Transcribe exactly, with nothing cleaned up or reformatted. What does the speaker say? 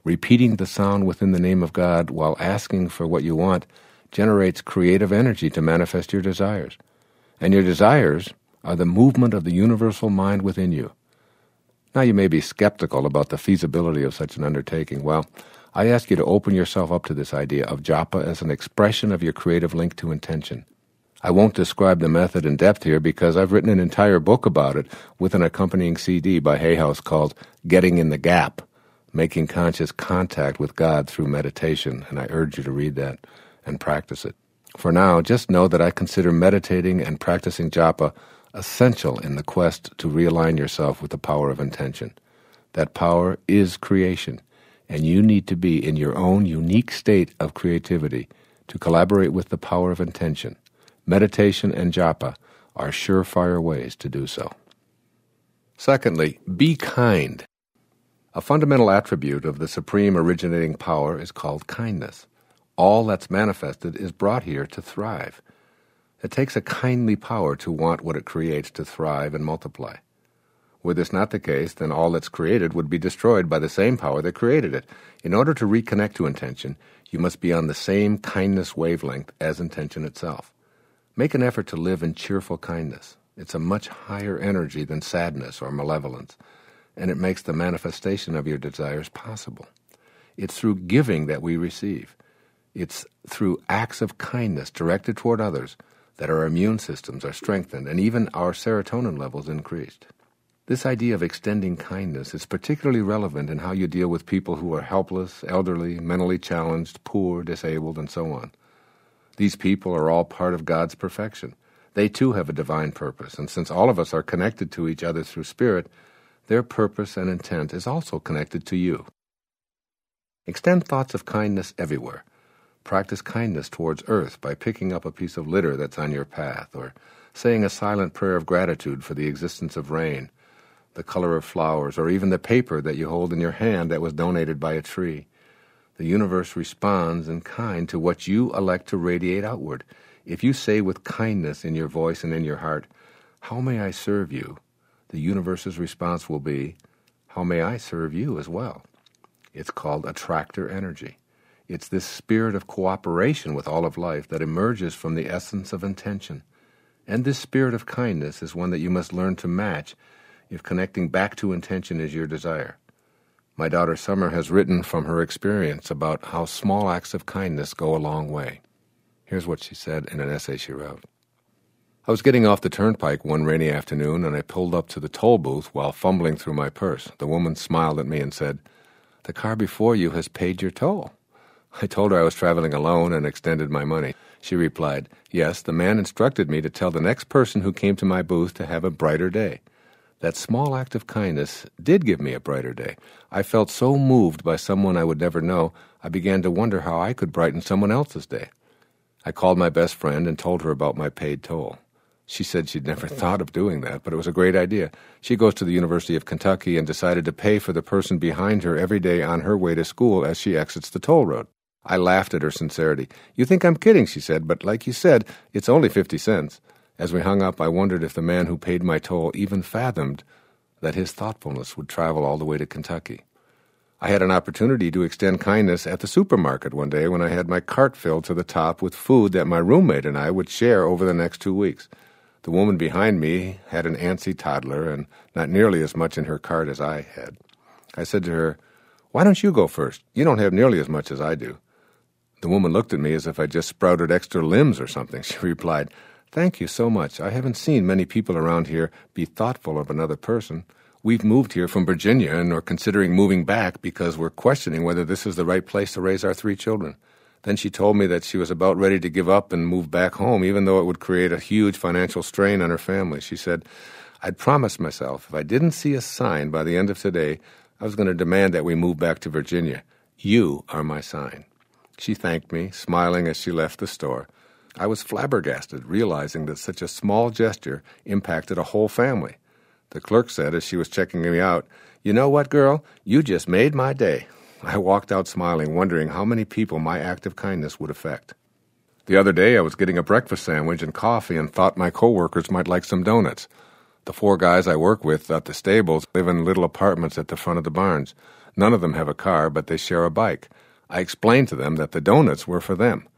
Repeating the sound within the name of God while asking for what you want generates creative energy to manifest your desires. And your desires are the movement of the universal mind within you. Now you may be skeptical about the feasibility of such an undertaking. Well, I ask you to open yourself up to this idea of japa as an expression of your creative link to intention. I won't describe the method in depth here because I've written an entire book about it with an accompanying C D by Hay House called Getting in the Gap, Making Conscious Contact with God Through Meditation, and I urge you to read that and practice it. For now, just know that I consider meditating and practicing japa essential in the quest to realign yourself with the power of intention. That power is creation, and you need to be in your own unique state of creativity to collaborate with the power of intention. Meditation and japa are surefire ways to do so. Secondly, be kind. A fundamental attribute of the supreme originating power is called kindness. All that's manifested is brought here to thrive. It takes a kindly power to want what it creates to thrive and multiply. Were this not the case, then all that's created would be destroyed by the same power that created it. In order to reconnect to intention, you must be on the same kindness wavelength as intention itself. Make an effort to live in cheerful kindness. It's a much higher energy than sadness or malevolence, and it makes the manifestation of your desires possible. It's through giving that we receive. It's through acts of kindness directed toward others that our immune systems are strengthened and even our serotonin levels increased. This idea of extending kindness is particularly relevant in how you deal with people who are helpless, elderly, mentally challenged, poor, disabled, and so on. These people are all part of God's perfection. They too have a divine purpose, and since all of us are connected to each other through spirit, their purpose and intent is also connected to you. Extend thoughts of kindness everywhere. Practice kindness towards earth by picking up a piece of litter that's on your path, or saying a silent prayer of gratitude for the existence of rain, the color of flowers, or even the paper that you hold in your hand that was donated by a tree. The universe responds in kind to what you elect to radiate outward. If you say with kindness in your voice and in your heart, "How may I serve you?" the universe's response will be, "How may I serve you as well?" It's called attractor energy. It's this spirit of cooperation with all of life that emerges from the essence of intention. And this spirit of kindness is one that you must learn to match if connecting back to intention is your desire. My daughter Summer has written from her experience about how small acts of kindness go a long way. Here's what she said in an essay she wrote. I was getting off the turnpike one rainy afternoon, and I pulled up to the toll booth while fumbling through my purse. The woman smiled at me and said, "The car before you has paid your toll." I told her I was traveling alone and extended my money. She replied, "Yes, the man instructed me to tell the next person who came to my booth to have a brighter day." That small act of kindness did give me a brighter day. I felt so moved by someone I would never know, I began to wonder how I could brighten someone else's day. I called my best friend and told her about my paid toll. She said she'd never thought of doing that, but it was a great idea. She goes to the University of Kentucky and decided to pay for the person behind her every day on her way to school as she exits the toll road. I laughed at her sincerity. "You think I'm kidding," she said, "but like you said, it's only fifty cents. As we hung up, I wondered if the man who paid my toll even fathomed that his thoughtfulness would travel all the way to Kentucky. I had an opportunity to extend kindness at the supermarket one day when I had my cart filled to the top with food that my roommate and I would share over the next two weeks. The woman behind me had an antsy toddler and not nearly as much in her cart as I had. I said to her, "Why don't you go first? You don't have nearly as much as I do." The woman looked at me as if I just sprouted extra limbs or something. She replied, "Thank you so much. I haven't seen many people around here be thoughtful of another person. We've moved here from Virginia and are considering moving back because we're questioning whether this is the right place to raise our three children." Then she told me that she was about ready to give up and move back home, even though it would create a huge financial strain on her family. She said, "I'd promised myself if I didn't see a sign by the end of today, I was going to demand that we move back to Virginia. You are my sign." She thanked me, smiling as she left the store. I was flabbergasted, realizing that such a small gesture impacted a whole family. The clerk said as she was checking me out, "You know what, girl? You just made my day." I walked out smiling, wondering how many people my act of kindness would affect. The other day I was getting a breakfast sandwich and coffee and thought my coworkers might like some donuts. The four guys I work with at the stables live in little apartments at the front of the barns. None of them have a car, but they share a bike. I explained to them that the donuts were for them.